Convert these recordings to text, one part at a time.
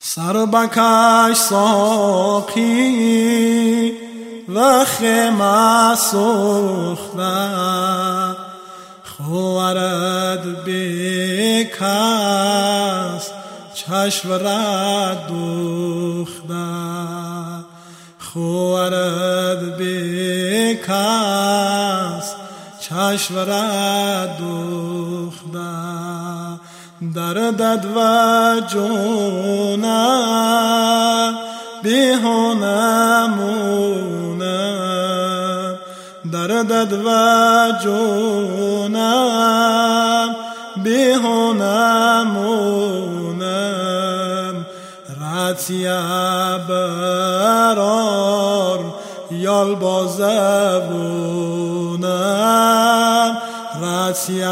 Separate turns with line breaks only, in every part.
سر بکش ساقی و خیمه سوخته خوارد بکس چشم رد دوخته خوارد بکس چشم رد دوخته دردت و جونم بیهونمونم دردت و جونم بیهونمونم راتیه برار یال بازبونم راتیه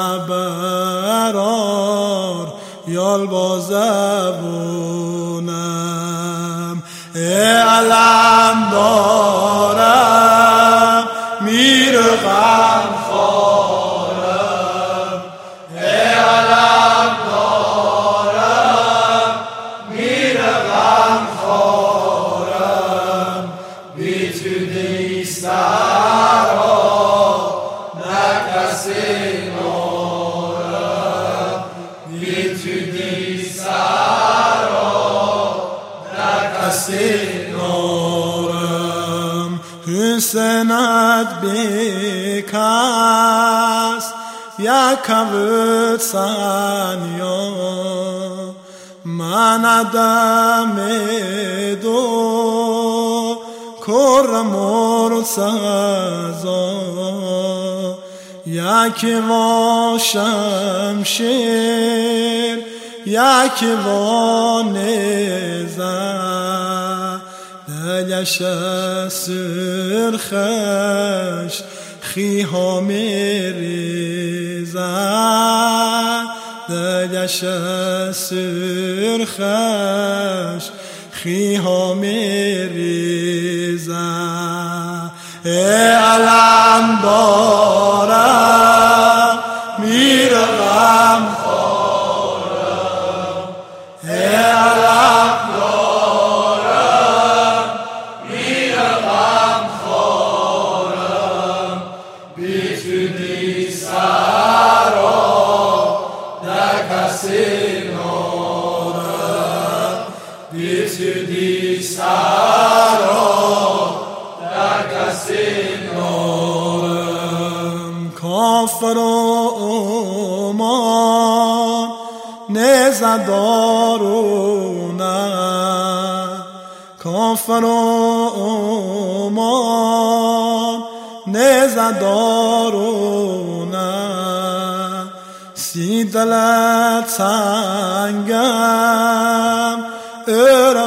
برار یال بازبونم علم دارم میر غم خورم علم دارم میر غم خورم بی تو دیسترا نکسی نورم بی تو دیسترا نکسی نورم حسنت بکس یک کبود سنیا من ادم دو کرمور سزا یکی و شمشیر یکی و نیزه دلش سرخش خیها میریزه دلش سرخش خیها میریزه علم دارم میر غم خورم علم دارم میر غم خورم بی تو دیسترا نکسی نورم بی تو دیسترا نکسی نورم کافر و اومان نیزه دارونم کافر و اومان نیزه دارونم سی دلت سنگم ار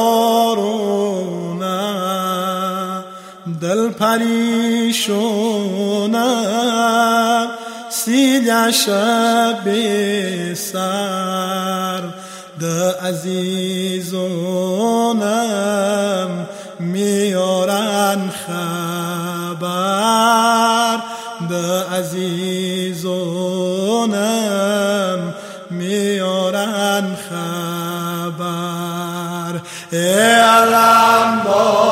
بارونم دل پریشونم سیلش بسر ده عزیزونم میارن خبر ده عزیزونم میارن خبر علم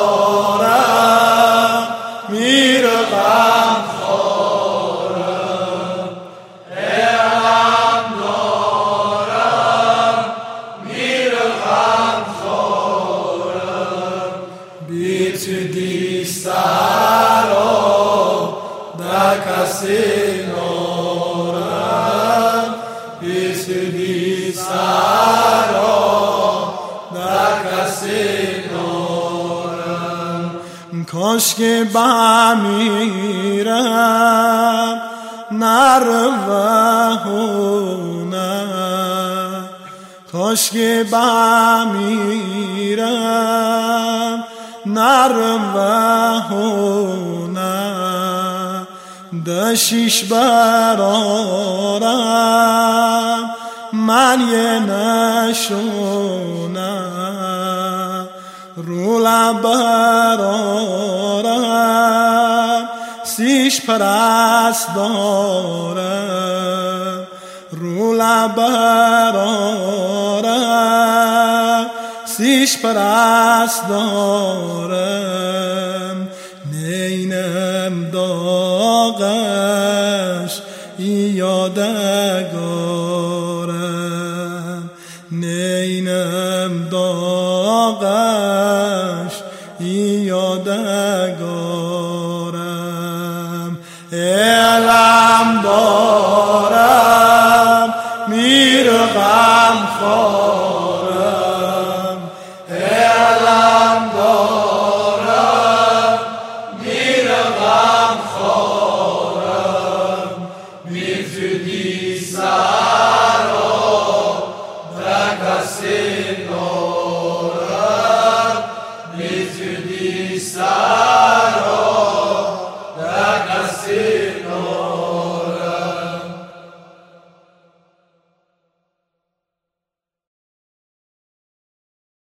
دارم میر غم خورم علم دارم میر غم خورم بی تو دیسترا نکسی نورم بی تو دیسترا نکسی نورم کاش که بمیرم نروهونم کاش که بمیرم نروهونم دشیش برارم من یه نشونم رو لب برارم سیش پرست دارم رو لب برارم سیش پرست دارم نینم داغش یادگارم نینم داغش یادگارم علم دارم میرغم خواه